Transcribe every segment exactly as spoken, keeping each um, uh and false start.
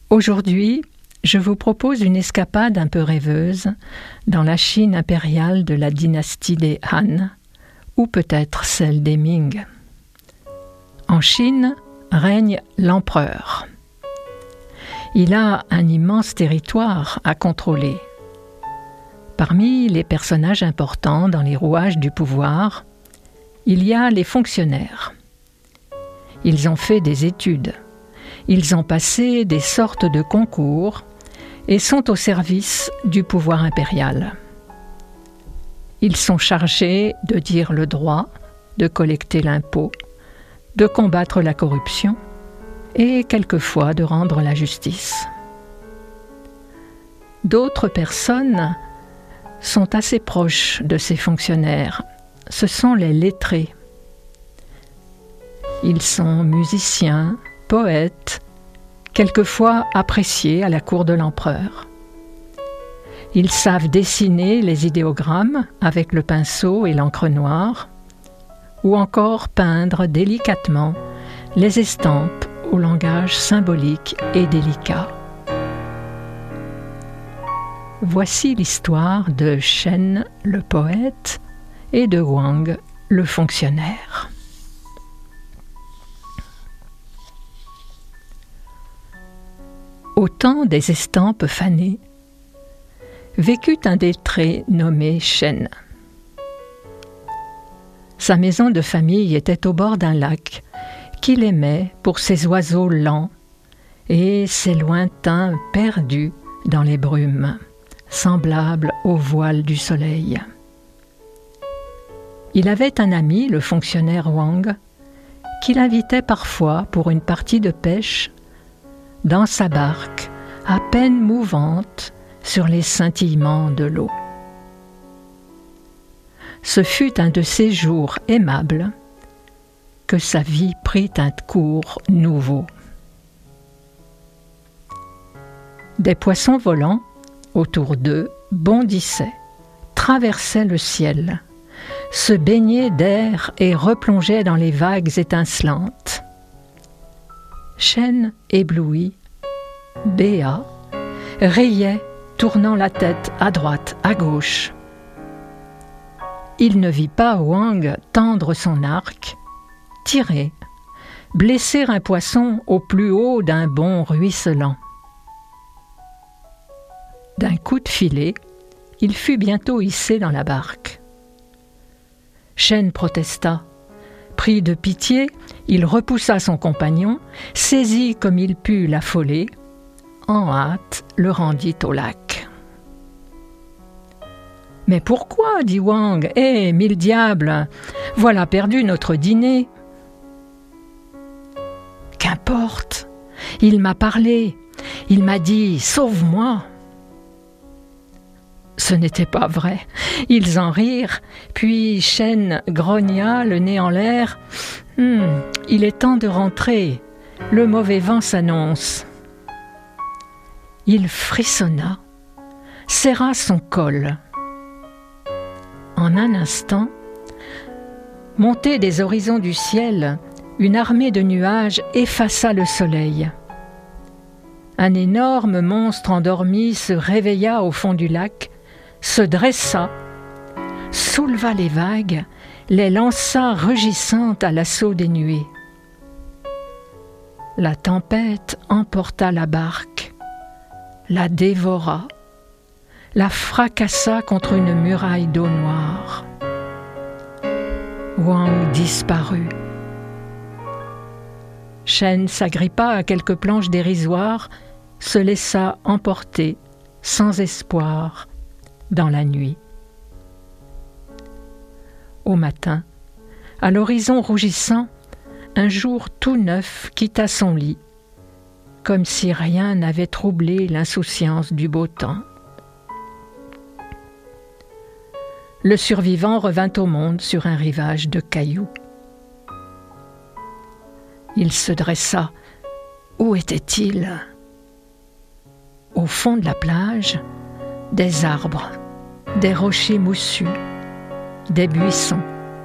Aujourd'hui, je vous propose une escapade un peu rêveuse dans la Chine impériale de la dynastie des Han, ou peut-être celle des Ming. En Chine règne l'empereur. Il a un immense territoire à contrôler. Parmi les personnages importants dans les rouages du pouvoir, il y a les fonctionnaires. Ils ont fait des études, ils ont passé des sortes de concours et sont au service du pouvoir impérial. Ils sont chargés de dire le droit, de collecter l'impôt, de combattre la corruption et quelquefois de rendre la justice. D'autres personnes sont assez proches de ces fonctionnaires. Ce sont les lettrés. Ils sont musiciens, poètes, quelquefois appréciés à la cour de l'empereur. Ils savent dessiner les idéogrammes avec le pinceau et l'encre noire, ou encore peindre délicatement les estampes au langage symbolique et délicat. Voici l'histoire de Shen, le poète, et de Wang, le fonctionnaire. Au temps des estampes fanées, vécut un lettré nommé Shen. Sa maison de famille était au bord d'un lac qu'il aimait pour ses oiseaux lents et ses lointains perdus dans les brumes, semblables au voile du soleil. Il avait un ami, le fonctionnaire Wang, qui l'invitait parfois pour une partie de pêche dans sa barque, à peine mouvante sur les scintillements de l'eau. Ce fut un de ces jours aimables que sa vie prit un cours nouveau. Des poissons volants, autour d'eux, bondissaient, traversaient le ciel, se baignaient d'air et replongeaient dans les vagues étincelantes. Shen, ébloui, béat, riait, tournant la tête à droite, à gauche. Il ne vit pas Wang tendre son arc, tirer, blesser un poisson au plus haut d'un bond ruisselant. D'un coup de filet, il fut bientôt hissé dans la barque. Shen protesta. Pris de pitié, il repoussa son compagnon, saisit comme il put l'affoler, en hâte le rendit au lac. « Mais pourquoi ?» dit Wang. « Eh, mille diables, voilà perdu notre dîner. » « Qu'importe, il m'a parlé, il m'a dit « Sauve-moi !» Ce n'était pas vrai. Ils en rirent, puis Shen grogna, le nez en l'air. Hum, « Il est temps de rentrer, le mauvais vent s'annonce. » Il frissonna, serra son col. En un instant, montée des horizons du ciel, une armée de nuages effaça le soleil. Un énorme monstre endormi se réveilla au fond du lac, se dressa, souleva les vagues, les lança rugissantes à l'assaut des nuées. La tempête emporta la barque, la dévora, la fracassa contre une muraille d'eau noire. Wang disparut. Shen s'agrippa à quelques planches dérisoires, se laissa emporter, sans espoir, dans la nuit. Au matin, à l'horizon rougissant, un jour tout neuf quitta son lit, comme si rien n'avait troublé l'insouciance du beau temps. Le survivant revint au monde sur un rivage de cailloux. Il se dressa. Où était-il ? Au fond de la plage, des arbres, des rochers moussus, des buissons.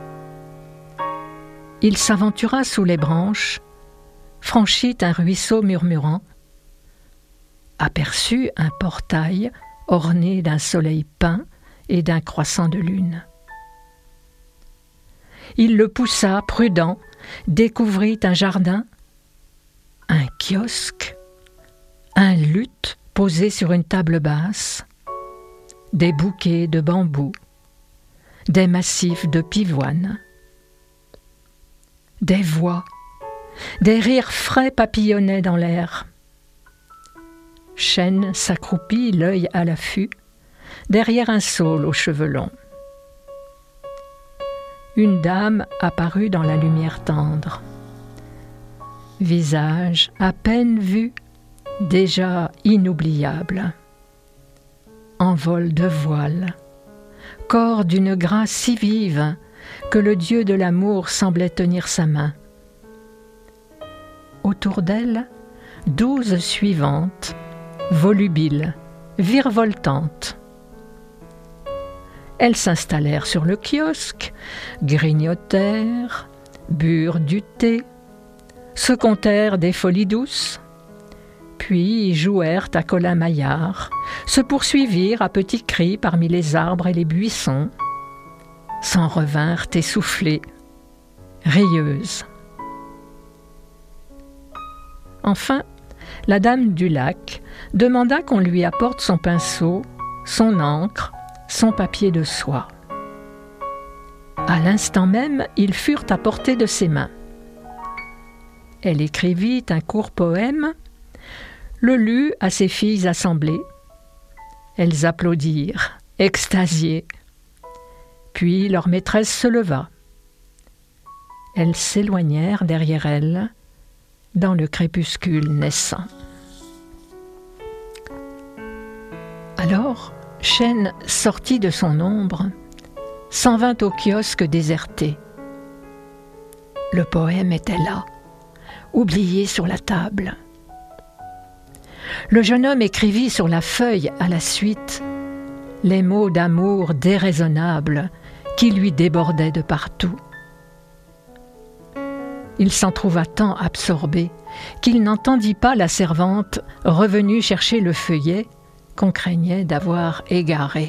Il s'aventura sous les branches, franchit un ruisseau murmurant, aperçut un portail orné d'un soleil peint et d'un croissant de lune. Il le poussa, prudent, découvrit un jardin, un kiosque, un luth posé sur une table basse, des bouquets de bambou, des massifs de pivoine, des voix, des rires frais papillonnaient dans l'air. Chêne s'accroupit, l'œil à l'affût, derrière un saule aux cheveux longs. Une dame apparut dans la lumière tendre. Visage à peine vu, déjà inoubliable. Envol de voile, corps d'une grâce si vive que le dieu de l'amour semblait tenir sa main. Autour d'elle, douze suivantes, volubiles, virevoltantes. Elles s'installèrent sur le kiosque, grignotèrent, burent du thé, se contèrent des folies douces, puis jouèrent à Colin-Maillard, se poursuivirent à petits cris parmi les arbres et les buissons, s'en revinrent essoufflées, rieuses. Enfin, la dame du lac demanda qu'on lui apporte son pinceau, son encre, son papier de soie. À l'instant même, ils furent à portée de ses mains. Elle écrivit un court poème, le lut à ses filles assemblées. Elles applaudirent, extasiées. Puis leur maîtresse se leva. Elles s'éloignèrent derrière elle, dans le crépuscule naissant. Alors, Chêne sortit de son ombre, s'en vint au kiosque déserté. Le poème était là, oublié sur la table. Le jeune homme écrivit sur la feuille à la suite les mots d'amour déraisonnables qui lui débordaient de partout. Il s'en trouva tant absorbé qu'il n'entendit pas la servante revenue chercher le feuillet qu'on craignait d'avoir égaré.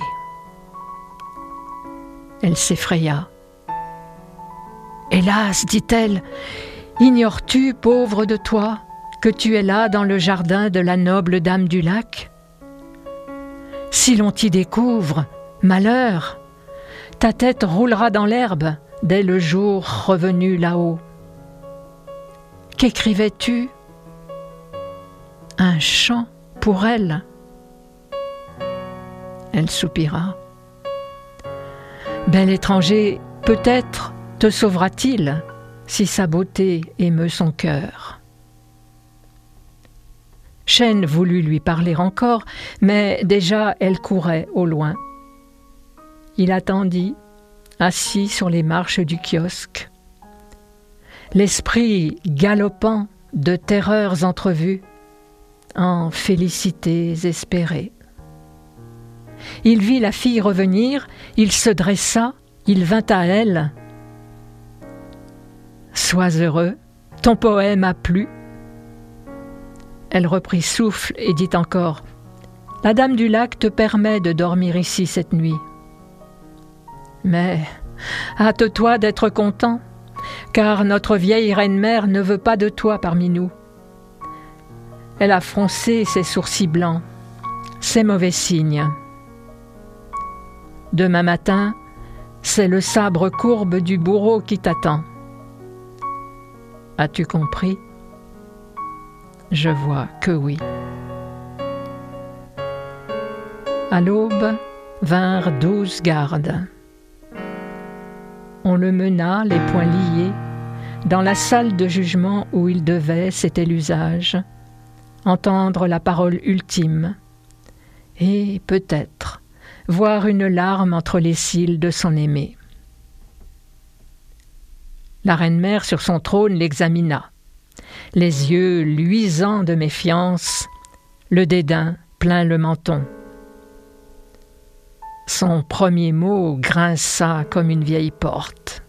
Elle s'effraya. « Hélas, dit-elle, ignores-tu, pauvre de toi, que tu es là dans le jardin de la noble dame du lac ? Si l'on t'y découvre, malheur, ta tête roulera dans l'herbe dès le jour revenu là-haut. Qu'écrivais-tu ? Un chant pour elle. » Elle soupira. « Bel étranger, peut-être te sauvera-t-il si sa beauté émeut son cœur. » Chêne voulut lui parler encore, mais déjà elle courait au loin. Il attendit, assis sur les marches du kiosque. L'esprit galopant de terreurs entrevues, en félicités espérées. Il vit la fille revenir, il se dressa, il vint à elle. « Sois heureux, ton poème a plu. » Elle reprit souffle et dit encore « La dame du lac te permet de dormir ici cette nuit. Mais hâte-toi d'être content, car notre vieille reine-mère ne veut pas de toi parmi nous. Elle a froncé ses sourcils blancs. C'est mauvais signe. Demain matin, c'est le sabre courbe du bourreau qui t'attend. As-tu compris ? Je vois que oui. » À l'aube vinrent douze gardes. On le mena, les poings liés, dans la salle de jugement où il devait, c'était l'usage, entendre la parole ultime et, peut-être, voir une larme entre les cils de son aimé. La reine-mère sur son trône l'examina, les yeux luisants de méfiance, le dédain plein le menton. Son premier mot grinça comme une vieille porte.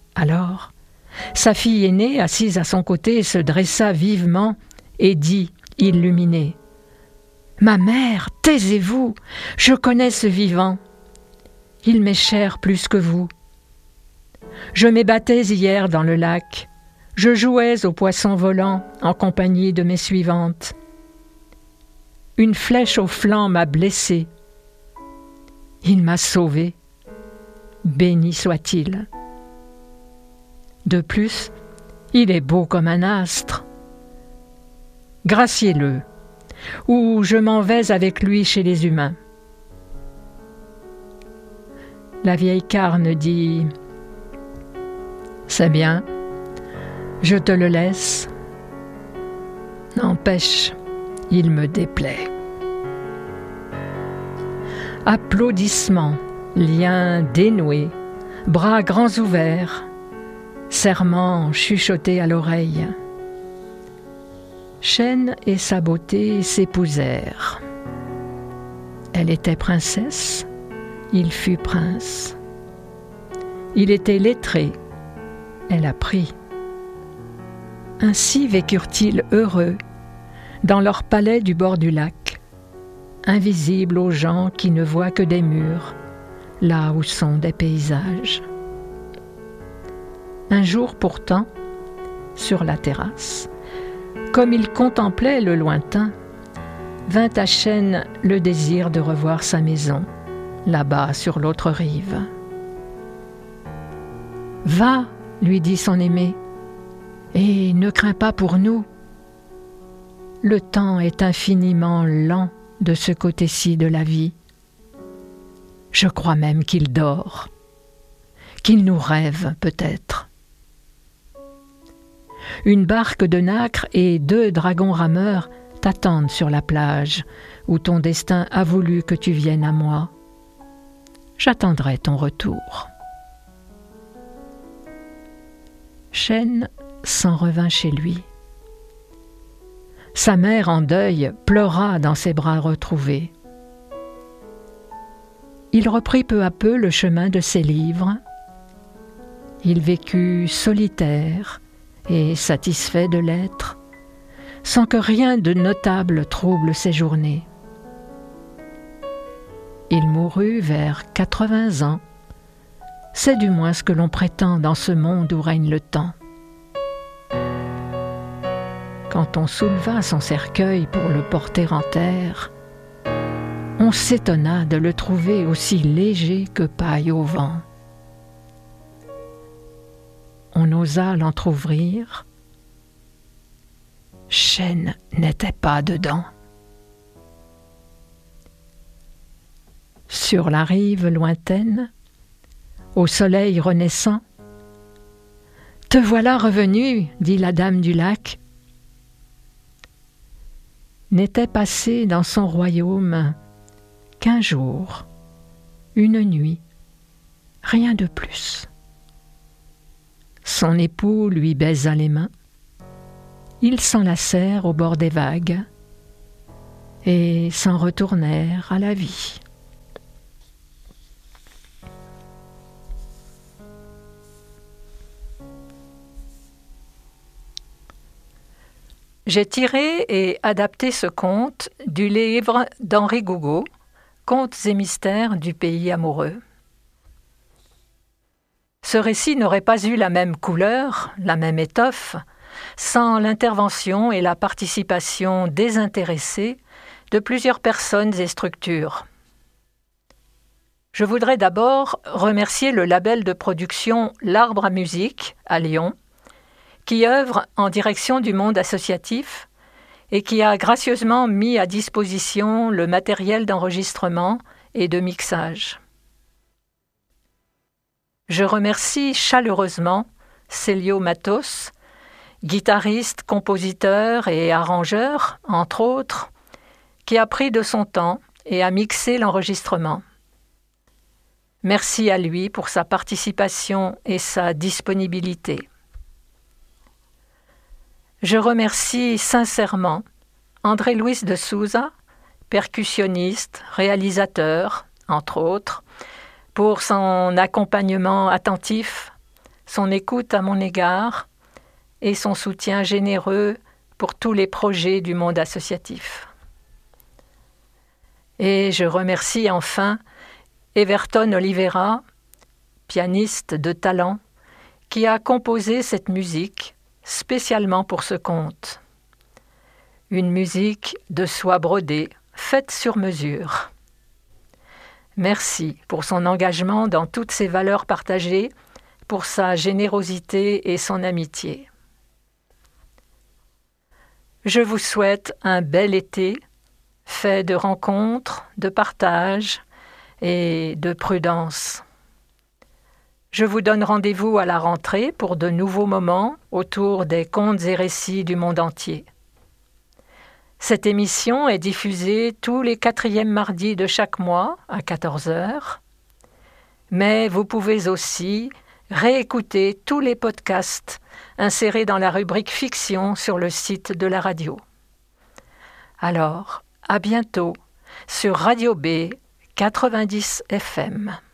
Alors, sa fille aînée, assise à son côté, se dressa vivement et dit, illuminé. « Ma mère, taisez-vous, je connais ce vivant. Il m'est cher plus que vous. Je m'ébattais hier dans le lac, je jouais aux poissons volants en compagnie de mes suivantes. Une flèche au flanc m'a blessée. Il m'a sauvée. Béni soit-il. De plus, il est beau comme un astre. Graciez-le, ou je m'en vais avec lui chez les humains. » La vieille carne dit « C'est bien, je te le laisse. N'empêche, il me déplaît. » Applaudissements, liens dénoués, bras grands ouverts, serments chuchotés à l'oreille. Chêne et sa beauté s'épousèrent. Elle était princesse, il fut prince. Il était lettré, elle apprit. Ainsi vécurent-ils heureux dans leur palais du bord du lac, invisibles aux gens qui ne voient que des murs, là où sont des paysages. Un jour pourtant, sur la terrasse, comme il contemplait le lointain, vint à Chêne le désir de revoir sa maison, là-bas sur l'autre rive. « Va, lui dit son aimé, et ne crains pas pour nous. Le temps est infiniment lent de ce côté-ci de la vie. Je crois même qu'il dort, qu'il nous rêve peut-être. Une barque de nacre et deux dragons rameurs t'attendent sur la plage où ton destin a voulu que tu viennes à moi. J'attendrai ton retour. » Chêne s'en revint chez lui. Sa mère en deuil pleura dans ses bras retrouvés. Il reprit peu à peu le chemin de ses livres. Il vécut solitaire et satisfait de l'être, sans que rien de notable trouble ses journées. Il mourut vers quatre-vingts ans. C'est du moins ce que l'on prétend dans ce monde où règne le temps. Quand on souleva son cercueil pour le porter en terre, on s'étonna de le trouver aussi léger que paille au vent. On osa l'entr'ouvrir. Chêne n'était pas dedans. Sur la rive lointaine, au soleil renaissant, « Te voilà revenu, dit la dame du lac. » N'était passé dans son royaume qu'un jour, une nuit, rien de plus. Son époux lui baisa les mains, ils s'enlacèrent au bord des vagues et s'en retournèrent à la vie. J'ai tiré et adapté ce conte du livre d'Henri Gougaud, Contes et mystères du pays amoureux. Ce récit n'aurait pas eu la même couleur, la même étoffe, sans l'intervention et la participation désintéressée de plusieurs personnes et structures. Je voudrais d'abord remercier le label de production L'Arbre à musique à Lyon, qui œuvre en direction du monde associatif et qui a gracieusement mis à disposition le matériel d'enregistrement et de mixage. Je remercie chaleureusement Célio Matos, guitariste, compositeur et arrangeur, entre autres, qui a pris de son temps et a mixé l'enregistrement. Merci à lui pour sa participation et sa disponibilité. Je remercie sincèrement André-Luis de Souza, percussionniste, réalisateur, entre autres, pour son accompagnement attentif, son écoute à mon égard et son soutien généreux pour tous les projets du monde associatif. Et je remercie enfin Everton Oliveira, pianiste de talent, qui a composé cette musique spécialement pour ce conte. Une musique de soie brodée, faite sur mesure. Merci pour son engagement dans toutes ses valeurs partagées, pour sa générosité et son amitié. Je vous souhaite un bel été, fait de rencontres, de partage et de prudence. Je vous donne rendez-vous à la rentrée pour de nouveaux moments autour des contes et récits du monde entier. Cette émission est diffusée tous les quatrièmes mardis de chaque mois à quatorze heures, mais vous pouvez aussi réécouter tous les podcasts insérés dans la rubrique fiction sur le site de la radio. Alors, à bientôt sur Radio B quatre-vingt-dix F M.